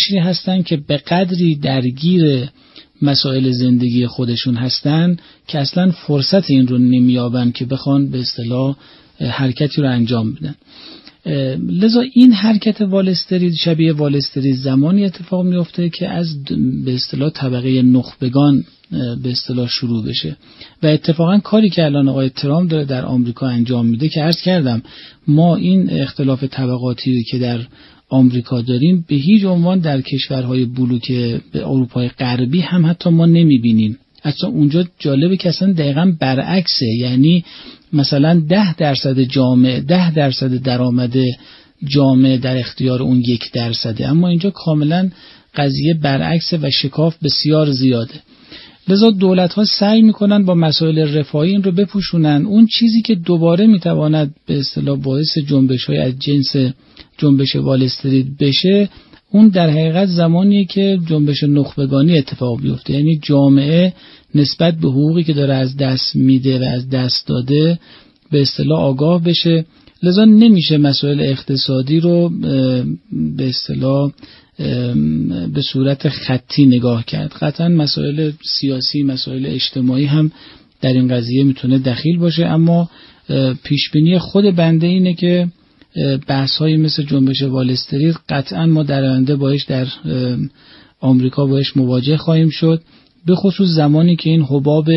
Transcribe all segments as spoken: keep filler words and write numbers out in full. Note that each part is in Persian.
قشری هستن که به قدری درگیر مسائل زندگی خودشون هستن که اصلا فرصت این رو نمیابن که بخوان به اصطلاح حرکتی رو انجام بدن. لذا این حرکت وال استریت شبیه وال استریت زمانی اتفاق میفته که از به اصطلاح طبقه نخبگان به اصطلاح شروع بشه و اتفاقا کاری که الان آقای ترامپ داره در آمریکا انجام میده که عرض کردم ما این اختلاف طبقاتی که در آمریکا داریم به هیچ عنوان در کشورهای بلوک به اروپای غربی هم حتی ما نمیبینیم. اصلا اونجا جالبه که اصلا دقیقاً برعکسه، یعنی مثلا ده درصد جامعه ده درصد درآمد جامعه در اختیار اون یک درصده، اما اینجا کاملا قضیه برعکسه و شکاف بسیار زیاده. لذا دولت‌ها سعی میکنن با مسائل رفاهی این رو بپوشونن. اون چیزی که دوباره میتواند به اصطلاح باعث جنبش‌های از جنس جنبش وال استریت بشه، اون در حقیقت زمانیه که جنبش نخبگانی اتفاق بیفته، یعنی جامعه نسبت به حقوقی که داره از دست میده و از دست داده به اصطلاح آگاه بشه. لذا نمیشه مسائل اقتصادی رو به اصطلاح به صورت خطی نگاه کرد. قطعا مسائل سیاسی، مسائل اجتماعی هم در این قضیه میتونه دخیل باشه، اما پیشبینی خود بنده اینه که بحث‌هایی مثل جنبش وال استریت قطعا ما در آینده باش در آمریکا باش مواجه خواهیم شد، به خصوص زمانی که این حباب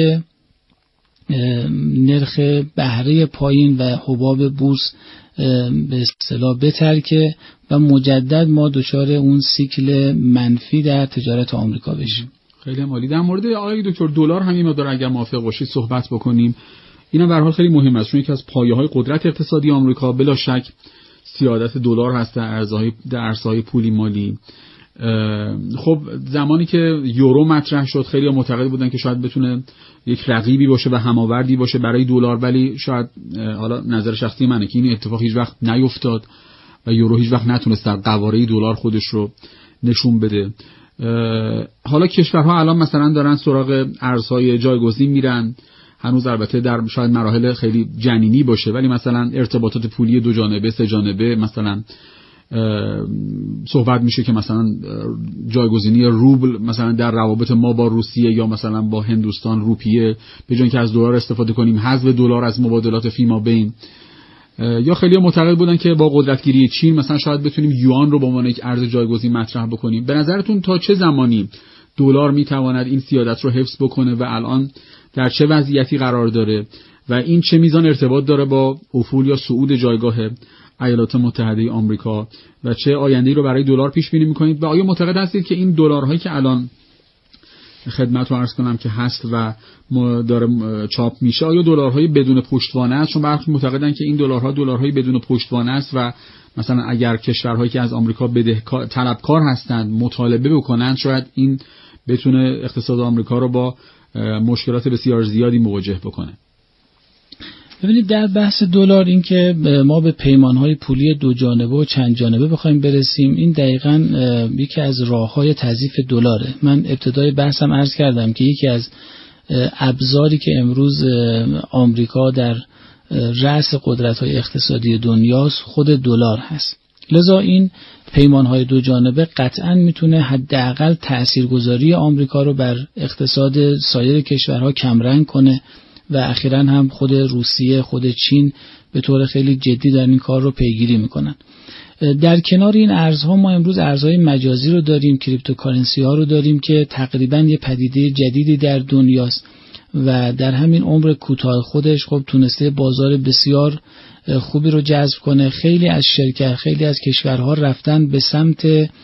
نرخ بهره پایین و حباب بورس به اصطلاح بترکه و مجدد ما دچار اون سیکل منفی در تجارت آمریکا بشیم. خیلی عالی. در مورد آقای دکتر دلار همین مقدار اگر موافق باشید صحبت بکنیم. اینا به هر حال خیلی مهم است، چون یکی از پایه‌های قدرت اقتصادی آمریکا بلا شک سیادت دلار هست در ارزهای در ارزهای پولی مالی. خب زمانی که یورو مطرح شد خیلی معتقد بودن که شاید بتونه یک رقیبی باشه و هماوردی باشه برای دلار، ولی شاید حالا نظر شخصی منه که این اتفاق هیچ وقت نیفتاد و یورو هیچ وقت نتونست در قواره دلار خودش رو نشون بده. حالا کشورها الان مثلا دارن سراغ ارزهای جایگزین میرن، هنوز البته در شاید مراحل خیلی جنینی باشه، ولی مثلا ارتباطات پولی دو جانبه سه جانبه مثلا صحبت میشه که مثلا جایگزینی روبل مثلا در روابط ما با روسیه یا مثلا با هندوستان روپیه، به جای اینکه از دلار استفاده کنیم حذف دلار از مبادلات فیما بین. یا خیلی معتقد بودن که با قدرتگیری چین مثلا شاید بتونیم یوان رو به عنوان یک ارز جایگزین مطرح بکنیم. به نظرتون تا چه زمانی دلار میتواند این سیادت رو حفظ بکنه و الان در چه وضعیتی قرار داره و این چه میزان ارتباط داره با افول یا صعود جایگاه ایالات متحده آمریکا و چه آینده‌ای رو برای دلار پیش بینی می‌کنید؟ و آیا معتقد هستید که این دلارهایی که الان خدمت رو عرض کنم که هست و داره چاپ میشه آیا دلارهای بدون پشتوانه است؟ چون برخی معتقدن که این دلارها دلارهای بدون پشتوانه است و مثلا اگر کشورهایی که از آمریکا بدهکار طلبکار هستند مطالبه بکنن شاید این بتونه اقتصاد آمریکا رو با مشکلات بسیار زیادی مواجه بکنه. ببینید در بحث دلار این که ما به پیمانهای پولی دو جانبه و چند جانبه بخوایم برسیم، این دقیقاً یکی از راههای تضعیف دلاره. من ابتدای بحثم عرض کردم که یکی از ابزاری که امروز آمریکا در رأس قدرت‌های اقتصادی دنیاست خود دلار هست. لذا این پیمانهای دو جانبه قطعاً میتونه حداقل تاثیرگذاری آمریکا رو بر اقتصاد سایر کشورها کمرنگ کنه و اخیراً هم خود روسیه، خود چین به طور خیلی جدی در این کار رو پیگیری میکنن. در کنار این ارزها ما امروز ارزهای مجازی رو داریم، کریپتوکارنسی ها رو داریم که تقریباً یه پدیده جدیدی در دنیاست و در همین عمر کوتاه خودش خب تونسته بازار بسیار خوبی رو جذب کنه. خیلی از شرکت، خیلی از کشورها رفتن به سمت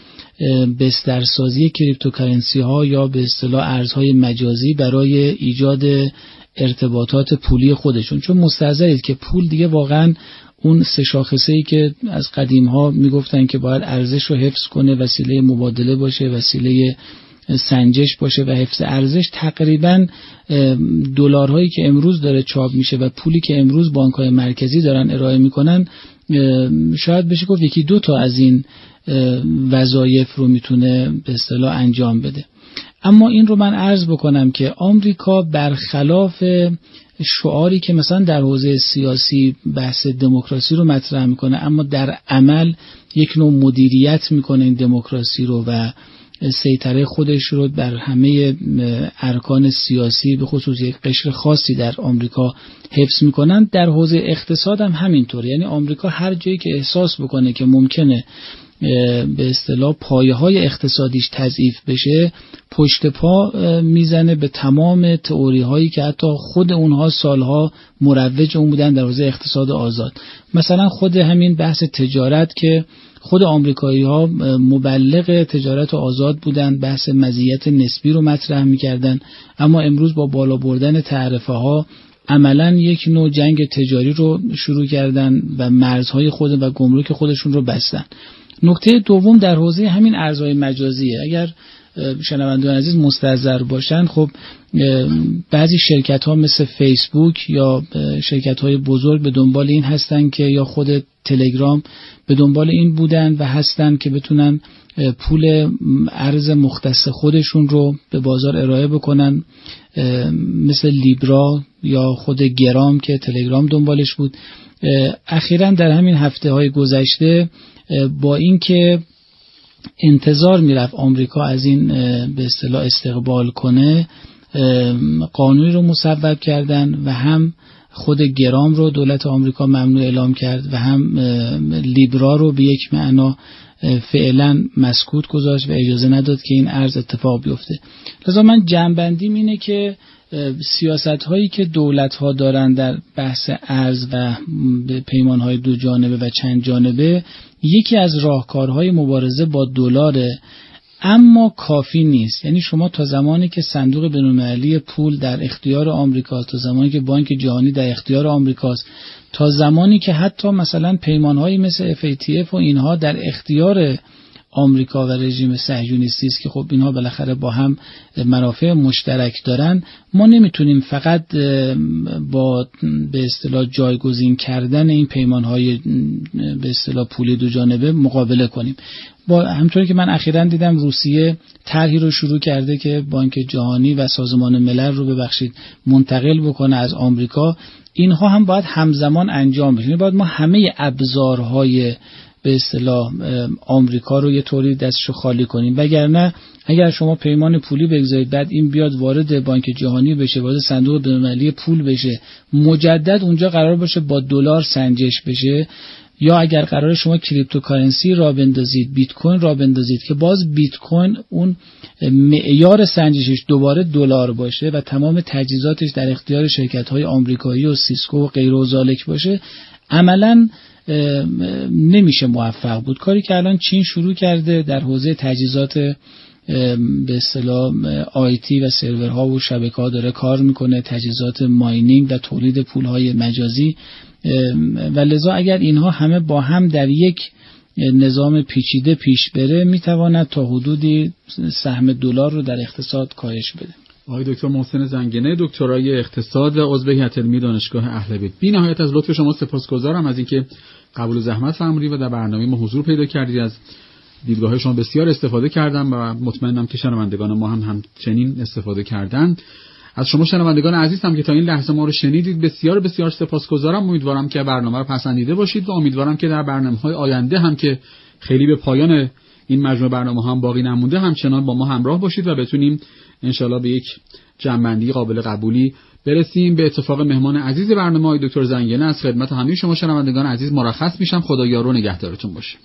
بسترسازی کریپتوکارنسی ها یا به اصطلاح ارزهای مجازی برای ایجاد ارتباطات پولی خودشون، چون مستحضرید که پول دیگه واقعا اون سه شاخصه‌ای که از قدیم ها میگفتن که باید ارزش رو حفظ کنه، وسیله مبادله باشه، وسیله سنجش باشه و حفظ ارزش، تقریبا دلارهایی که امروز داره چاپ میشه و پولی که امروز بانک‌های مرکزی دارن ارائه میکنن شاید بشه گفت یکی دو تا از این وظایف رو میتونه به اصطلاح انجام بده. اما این رو من عرض بکنم که آمریکا برخلاف شعاری که مثلا در حوزه سیاسی بحث دموکراسی رو مطرح میکنه اما در عمل یک نوع مدیریت میکنه این دموکراسی رو و سیطره خودش رو بر همه ارکان سیاسی به خصوص یک قشر خاصی در آمریکا حفظ میکنن. در حوزه اقتصاد هم همینطوره، یعنی آمریکا هر جایی که احساس بکنه که ممکنه به اصطلاح پایه‌های اقتصادیش تضعیف بشه پشت پا میزنه به تمام تئوری‌هایی که حتی خود اونها سالها مروج اون بودن در حوزه اقتصاد آزاد. مثلا خود همین بحث تجارت که خود آمریکایی‌ها مبلغ تجارت آزاد بودن، بحث مزیت نسبی رو مطرح می‌کردن، اما امروز با بالا بردن تعرفه‌ها عملاً یک نوع جنگ تجاری رو شروع کردن و مرزهای خود و گمرک خودشون رو بستن. نکته دوم در حوزه همین ارزهای مجازیه. اگر شنوندگان عزیز مستحضر باشن، خب بعضی شرکت ها مثل فیسبوک یا شرکت های بزرگ به دنبال این هستن که یا خود تلگرام به دنبال این بودن و هستن که بتونن پول ارز مختص خودشون رو به بازار ارائه بکنن، مثل لیبرا یا خود گرام که تلگرام دنبالش بود. اخیراً در همین هفته های گذشته با اینکه انتظار میرفت آمریکا از این به اصطلاح استقبال کنه، قانونی رو مصوب کردن و هم خود گرام رو دولت آمریکا ممنوع اعلام کرد و هم لیبرا رو به یک معنا فعلا مسکوت گذاشت و اجازه نداد که این ارز اتفاق بیفته. لذا من جمع‌بندیم اینه که سیاست هایی که دولت ها دارن در بحث ارز و پیمان های دو جانبه و چند جانبه یکی از راهکارهای مبارزه با دلاره، اما کافی نیست. یعنی شما تا زمانی که صندوق بین‌المللی پول در اختیار آمریکاست، تا زمانی که بانک جهانی در اختیار آمریکاست، تا زمانی که حتی مثلا پیمانهایی مثل اف ای تی اف و اینها در اختیار آمریکا و رژیم صهیونیستی است که خب اینها بالاخره با هم منافع مشترک دارن، ما نمیتونیم فقط با به اصطلاح جایگزین کردن این پیمانهای به اصطلاح پولی دو جانبه مقابله کنیم. با همونطوری که من اخیراً دیدم روسیه طرحی رو شروع کرده که بانک جهانی و سازمان ملل رو ببخشید منتقل بکنه از آمریکا. اینها هم باید همزمان انجام بشه. باید ما همه ابزارهای به اصطلاح آمریکا رو یه طوری دستشو خالی کنیم، وگرنه اگر شما پیمان پولی بگذارید بعد این بیاد وارد بانک جهانی بشه، وارد صندوق بین‌المللی پول بشه، مجدد اونجا قرار باشه با دلار سنجش بشه، یا اگر قرار شما کریپتوکارنسی را بندازید، بیت کوین را بندازید که باز بیت کوین اون معیار سنجشش دوباره دلار باشه و تمام تجهیزاتش در اختیار شرکت‌های آمریکایی و سیسکو و غیره و ذالک باشه، عملاً نمیشه موفق بود. کاری که الان چین شروع کرده در حوزه تجهیزات به اصطلاح آیتی و سرورها و شبکه‌ها داره کار میکنه، تجهیزات ماینینگ و تولید پولهای مجازی، و لذا اگر اینها همه با هم در یک نظام پیچیده پیش بره میتواند تا حدودی سهم دلار رو در اقتصاد کاهش بده. آقای دکتر محسن زنگنه، دکترای اقتصاد و عضو هیئت علمی دانشگاه اهل بیت، بی نهایت از لطف شما سپاسگزارم از اینکه قبول زحمت فرمودید و در برنامه ما حضور پیدا کردید. از دیدگاه شما بسیار استفاده کردم و مطمئنم که شنوندگان ما هم همچنین استفاده کردن. از شما شنوندگان عزیزم که تا این لحظه ما رو شنیدید بسیار بسیار سپاسگزارم. امیدوارم که برنامه رو پسندیده باشید و امیدوارم که در برنامه‌های آینده هم که خیلی به پایان این مجموعه برنامه هم باقی نمونده همچنان با ما همراه باشید و بتونیم انشالله به یک جمع‌بندی قابل قبولی برسیم. به اتفاق مهمان عزیز برنامه های دکتر زنگنه از خدمت همه شما شنوندگان عزیز مرخص میشم. خدا یار و نگهدارتون باشه.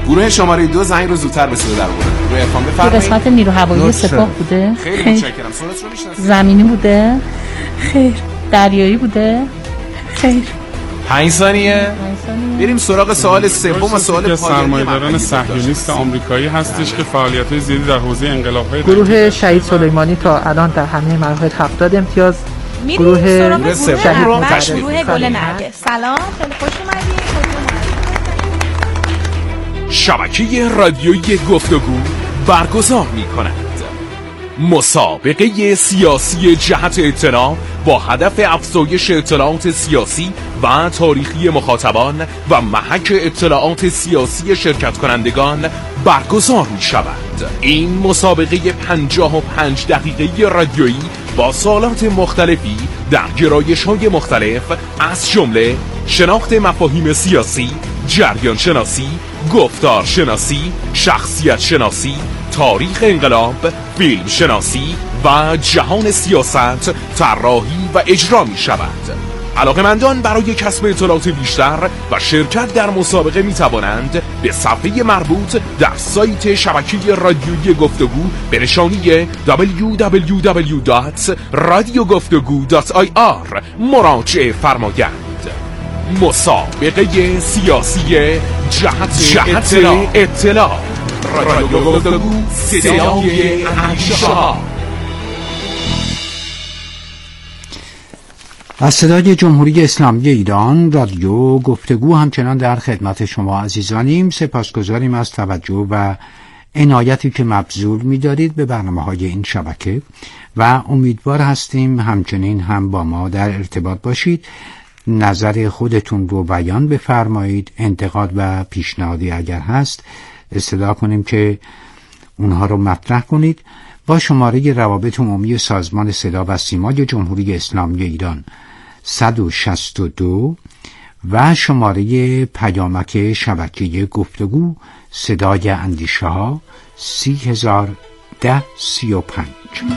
گروه شماره دو زنگ رو زودتر به صدا در آوردن. گروه افام بفرمایید. قسمت نیرو هوایی سپاه بوده؟ خیلی متشکرم. سوالت رو میشناسید؟ زمینی بوده؟ خیر. دریایی بوده؟ خیر. پنج ثانیه. بریم سراغ سوال سوم و سوال پایانی. سرمایه‌داران صهیونیست آمریکایی هستش که فعالیت‌های زیادی در حوزه انقلاب‌های گروه شهید سلیمانی تا الان در همه مراحل هفتاد امتیاز. گروه شهید مقدس، گروه گل نرگس. سلام، خیلی خوش اومدید. شبکه رادیویی گفتگو برگزار می‌کند مسابقه سیاسی جهت اطلاع با هدف افزایش اطلاعات سیاسی و تاریخی مخاطبان و محک اطلاعات سیاسی شرکت کنندگان برگزار می شود. این مسابقه پنجاه و پنج دقیقه رادیویی با سوالات مختلفی در گرایش‌های مختلف از جمله شناخت مفاهیم سیاسی، جریان شناسی، گفتار شناسی، شخصیت شناسی، تاریخ انقلاب، فیلم شناسی و جهان سیاست طراحی و اجرا می شود. علاقه‌مندان برای کسب اطلاعات بیشتر و شرکت در مسابقه می توانند به صفحه مربوط در سایت شبکه رادیویی گفتگو به نشانی دبلیو دبلیو دبلیو دات رادیو گفتگو دات آی آر مراجعه فرمایند. مسابقه سیاسی جهت, جهت اطلاع, اطلاع. رادیو گفتگو صدای اندیشه ها. از صدای جمهوری اسلامی ایران رادیو گفتگو همچنان در خدمت شما عزیزانیم. سپاسگزاریم از توجه و عنایتی که مبذول می‌دارید به برنامه‌های این شبکه و امیدوار هستیم همچنین هم با ما در ارتباط باشید. نظر خودتون رو بیان بفرمایید. انتقاد و پیشنهادی اگر هست استدعا کنیم که اونها رو مطرح کنید. با شماره روابط عمومی سازمان صدا و سیمای جمهوری اسلامی ایران صد و شصت و دو و شماره پیامک شبکه گفتگو صدای اندیشه ها سی هزار ده سی و پنج.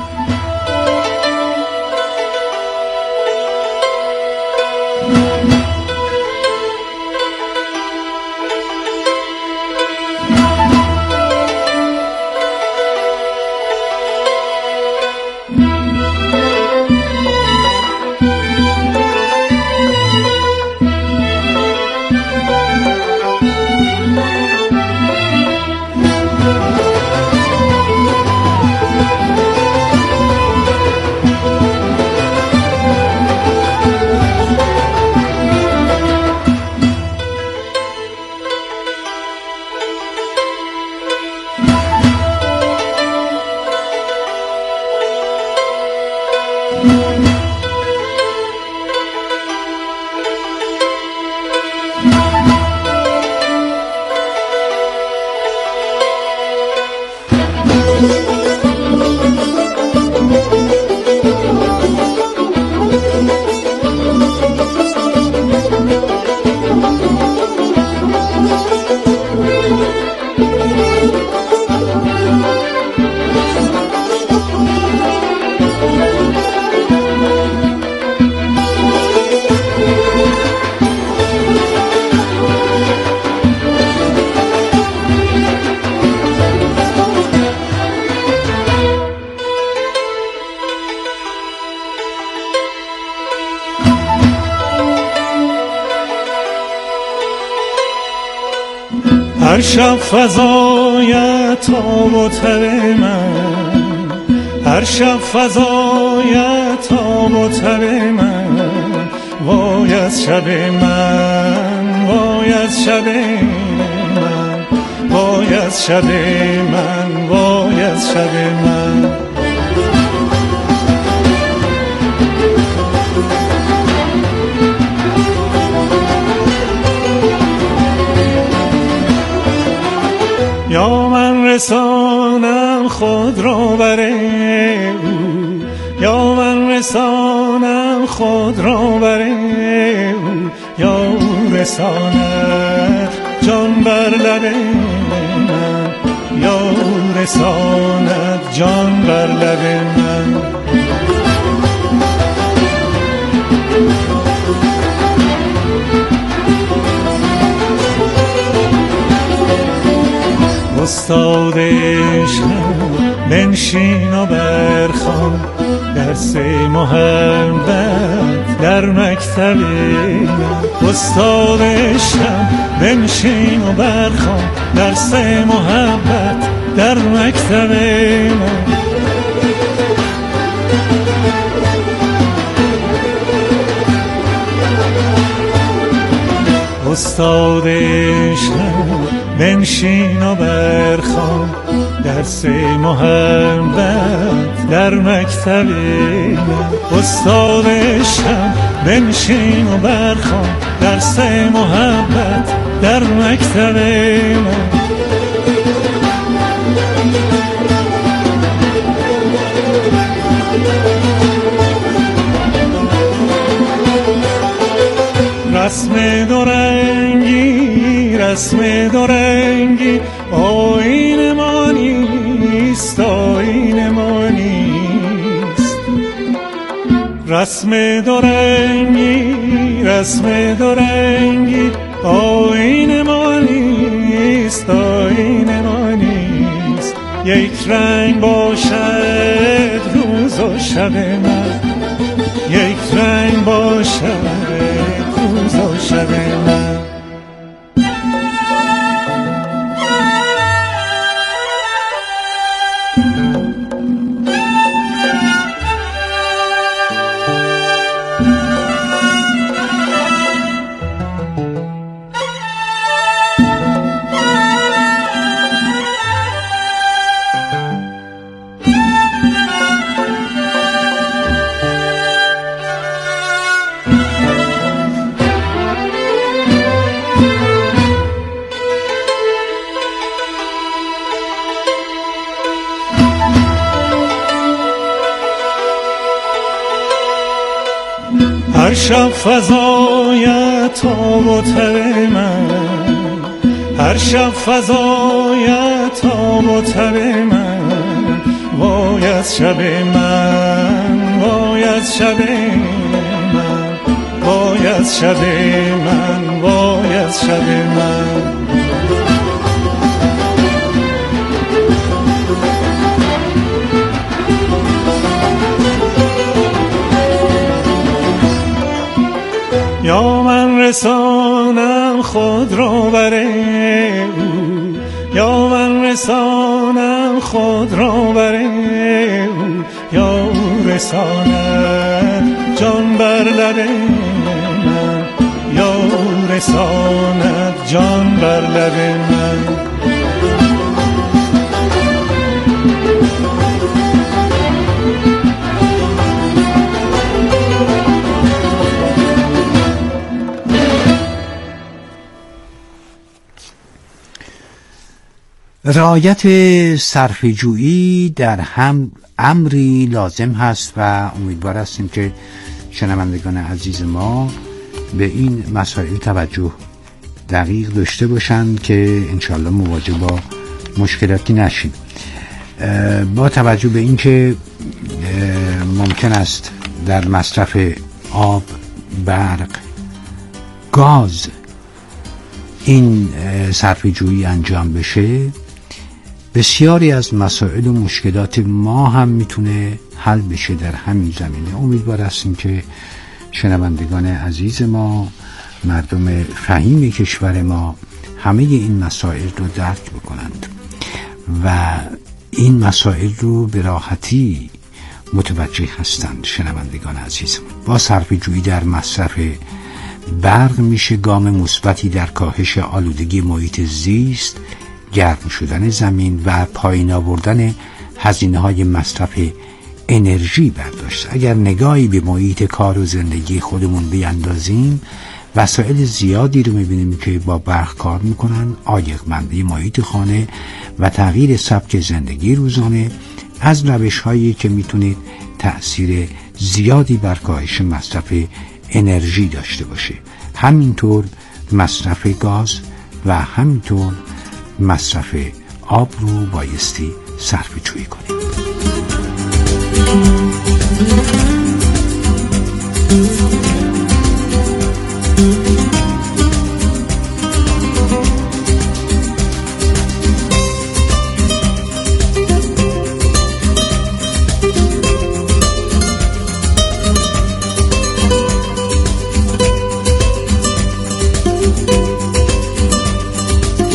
هر شب فضایت تاب و تب من، هر شب فضایت تاب و تب من، وای از شب من، وای از شب من، وای از شب من، وای از شب من. یا من رسانم خود را بر او، یا من رسانم خود را بر او، یا او رساند جان بر لب من، یا او رساند جان بر لب من. استاد عشقم بنشین و برخوان درس محبت در مکتب من. استاد عشقم بنشین و برخوان درس محبت در مکتب من. استاد عشقم بنشین و برخوان درس محبت در مکتب من. استاد عشقم بنشین و برخوان درس محبت در مکتب من. رسم دورنگی رسم دورنگی آیین ما نیست آیین ما نیست. رسم دورنگی رسم دورنگی آیین ما نیست آیین ما نیست. یک رنگ باشد روز و شب من، یک رنگ باشد روز و شب من. هر شب فضایت تاب و تب من، هر شب فضایت تاب و تب من. وای از شب من، وای از شب من، وای از شب من، وای از شب من. یا من رسانم خود را بر او، یا من رسانم خود را بر او، یا او رساند جان بر لب من، یا او رساند جان بر لب من. رعایت صرفه‌جویی در هم امری لازم هست و امیدوار هستیم که شنوندگان عزیز ما به این مسائل توجه دقیق داشته باشند که انشالله مواجه با مشکلاتی نشیم. با توجه به اینکه ممکن است در مصرف آب، برق، گاز این صرفه‌جویی انجام بشه، بسیاری از مسائل و مشکلات ما هم میتونه حل بشه در همین زمینه. امیدوار هستیم که شنوندگان عزیز ما، مردم فهیم کشور ما، همه این مسائل رو درک بکنند و این مسائل رو به راحتی متوجه هستند. شنوندگان عزیز ما، با صرفه‌جویی در مصرف برق میشه گام مثبتی در کاهش آلودگی محیط زیست، گرم شدن زمین و پایین آوردن هزینه‌های مصرف انرژی برداشت. اگر نگاهی به محیط کار و زندگی خودمون بیندازیم، وسایل زیادی رو میبینیم که با برق کار میکنن. عایق‌مندی محیط خانه و تغییر سبک زندگی روزانه از روش‌هایی که میتونید تأثیر زیادی بر کاهش مصرف انرژی داشته باشه. همینطور مصرف گاز و همینطور مصرف آب رو بایستی صرفه‌جویی کنیم.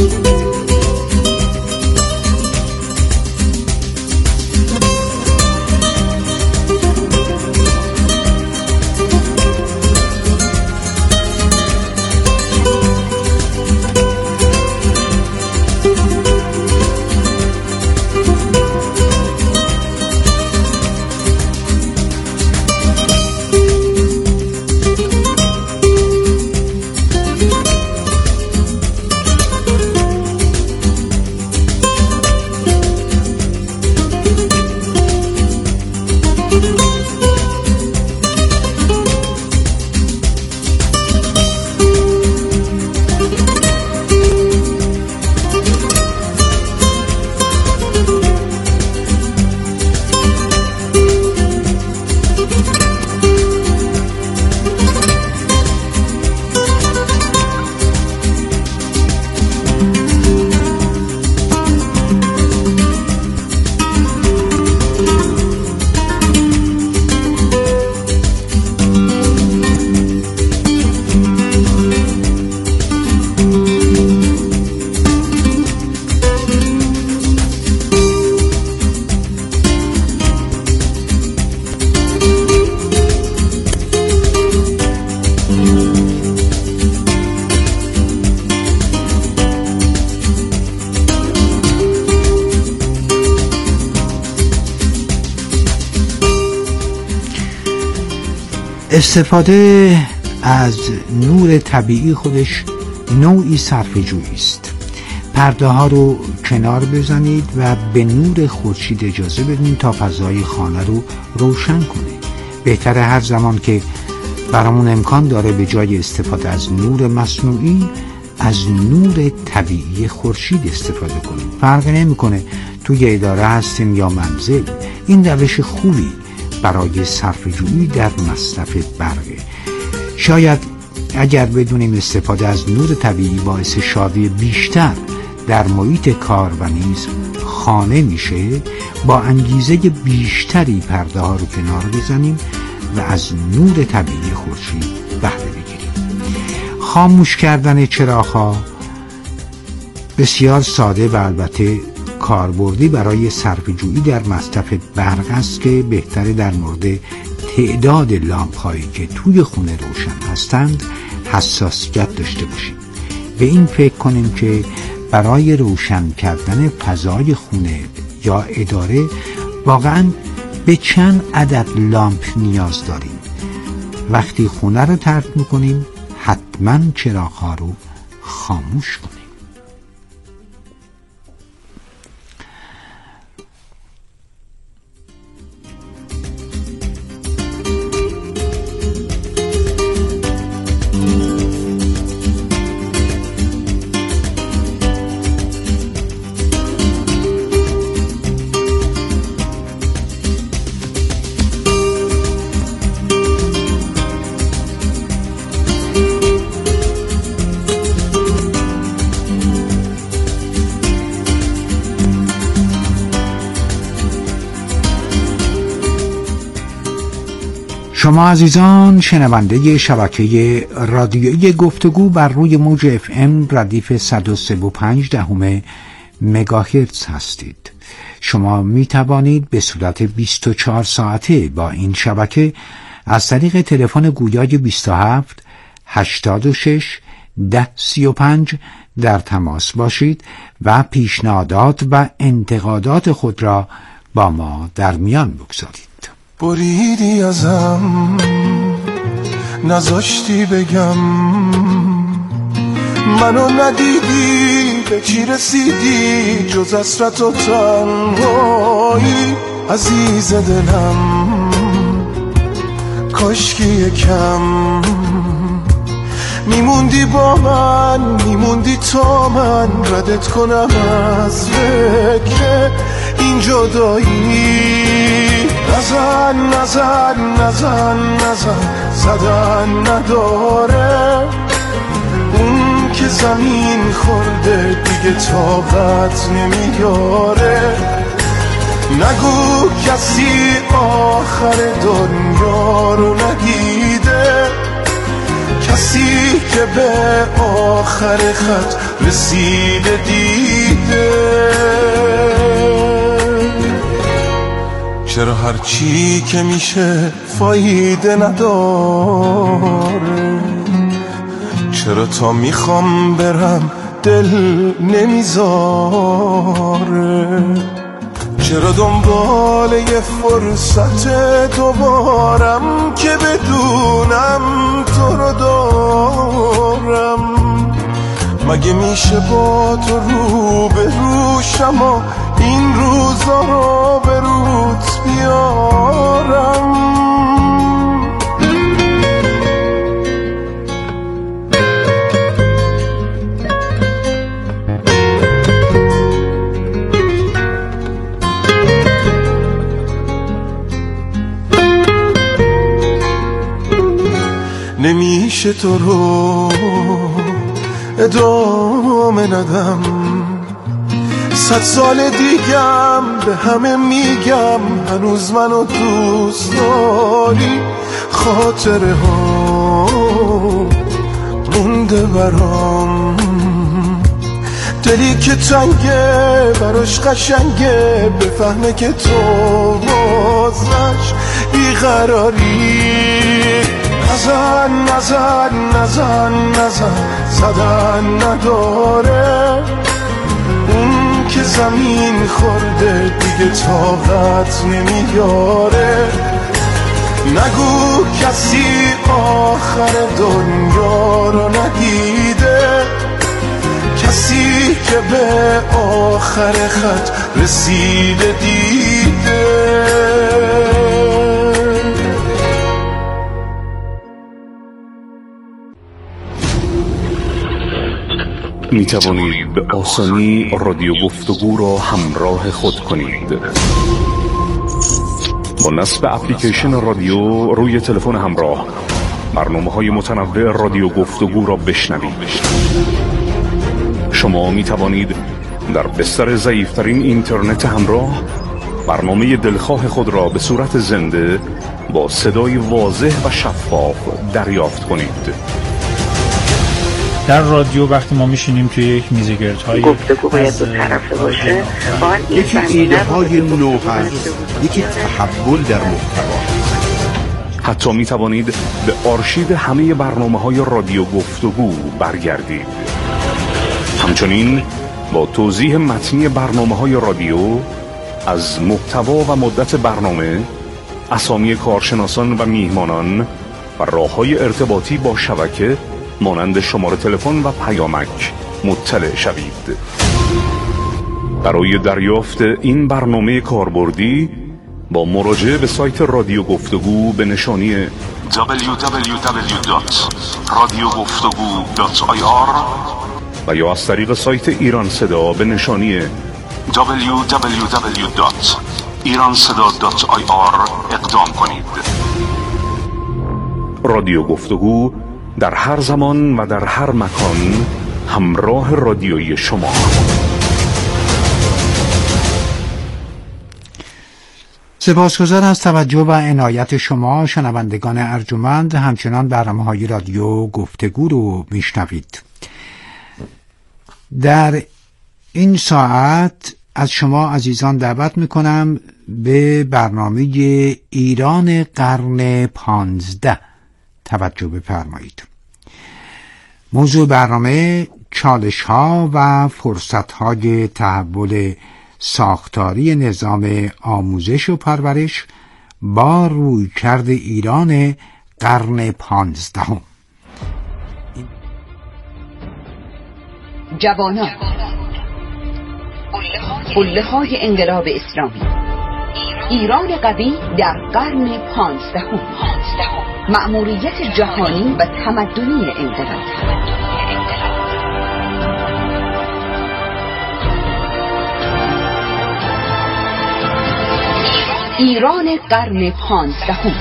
استفاده از نور طبیعی خودش نوعی صرفه‌جویی است. پرده ها رو کنار بزنید و به نور خورشید اجازه بدین تا فضای خانه رو روشن کنه. بهتره هر زمان که برامون امکان داره به جای استفاده از نور مصنوعی از نور طبیعی خورشید استفاده کنیم. فرق نمیکنه توی اداره هستیم یا منزل. این روش خوبی برای صرفه‌جویی در مصرف برقه. شاید اگر بدونیم استفاده از نور طبیعی باعث شادی بیشتر در محیط کار و نیز خانه میشه، با انگیزه بیشتری پرده ها رو کنار بزنیم و از نور طبیعی خورشید بهره بگیریم. خاموش کردن چراغ‌ها بسیار ساده و البته کاربردی برای صرفه‌جویی در مصرف برق است که بهتره در مورد تعداد لامپ هایی که توی خونه روشن هستند حساسیت داشته باشیم. به این فکر کنیم که برای روشن کردن فضای خونه یا اداره واقعاً به چند عدد لامپ نیاز داریم. وقتی خونه رو ترک میکنیم حتما چراغ‌ها رو خاموش کنیم. شما عزیزان شنونده شبکه رادیویی گفتگو بر روی موج اف ام ردیف صد و سه و پنج دهم مگاهرتز هستید. شما می توانید به صورت بیست و چهار ساعته با این شبکه از طریق تلفن گویای بیست و هفت هشتاد و شش ده سی و پنج در تماس باشید و پیشنهادات و انتقادات خود را با ما در میان بگذارید. بریدی ازم نذاشتی بگم، منو ندیدی به چی رسیدی جز حسرت و تنهایی. عزیز دلم کاشکی یکم میموندی با من، میموندی تا من ردت کنم از فکر این جدایی. نزن نزن نزن نزن زدن نداره، اون که زمین خورده دیگه طاقت نمیاره. نگو کسی آخر دنیا رو ندیده، کسی که به آخر خط رسیده دیده. چرا هرچی که میشه فایده نداره؟ چرا تا میخوام برم دل نمیذاره؟ چرا دنبال یه فرصت دوبارم که بدونم تو رو دارم؟ مگه میشه با تو رو به روشم و این روزا رو به روت بیارم؟ نمیشه تو رو ادامه ندم، صد سال دیگم به همه میگم هنوز منو دوست داری. خاطره ها مونده برام، دلی که تنگه براش قشنگه، بفهمه که تو بازش بیقراری. نزن نزن نزن نزن زدن نداره، اون که زمین خورده دیگه طاقت نمیاره. نگو کسی آخر دنیا رو ندیده، کسی که به آخر خط رسیده دیده. می توانید به آسانی رادیو گفتگو را همراه خود کنید. با نصب اپلیکیشن رادیو روی تلفن همراه برنامه‌های متنوع رادیو گفتگو را بشنوید. شما می توانید در بستر ضعیف‌ترین اینترنت همراه برنامه دلخواه خود را به صورت زنده با صدای واضح و شفاف دریافت کنید. در رادیو وقتی ما میشینیم توی یک میزگردهای گفتگو باید دو طرفه باشه، یکی ایده های نو هست، یکی تحول در محتوا. حتی می توانید به آرشیو همه برنامه های رادیو گفتگو برگردید. همچنین با توضیح متنی برنامه های رادیو از محتوا و مدت برنامه، اسامی کارشناسان و میهمانان و راه‌های ارتباطی با شبکه مانند شماره تلفن و پیامک مطلع شوید. برای دریافت این برنامه کاربردی با مراجعه به سایت رادیو گفتگو به نشانی دبلیو دبلیو دبلیو دات رادیو گفتگو دات آی آر و یا از طریق سایت ایران صدا به نشانی دبلیو دبلیو دبلیو دات ایران صدا دات آی آر اقدام کنید. رادیو گفتگو در هر زمان و در هر مکان همراه رادیویی شما. سپاسگزار از توجه و عنایت شما شنوندگان ارجمند. همچنان برنامه‌های رادیو گفتگو رو میشنوید. در این ساعت از شما عزیزان دعوت میکنم به برنامه ایران قرن پانزده توجه بفرمایید. موضوع برنامه چالش‌ها و فرصت‌های تحول ساختاری نظام آموزش و پرورش با رویکرد ایران قرن پانزدهم. جوانان، قله‌های انقلاب اسلامی، ایران قوی در قرن پانزدهم، مأموریت جهانی و تمدنی انقلاب. ایران قرن پانزدهم.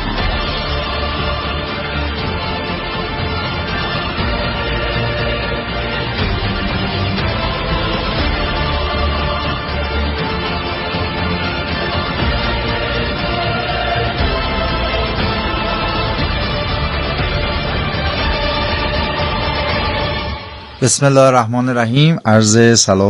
بسم الله الرحمن الرحیم. عرض سلام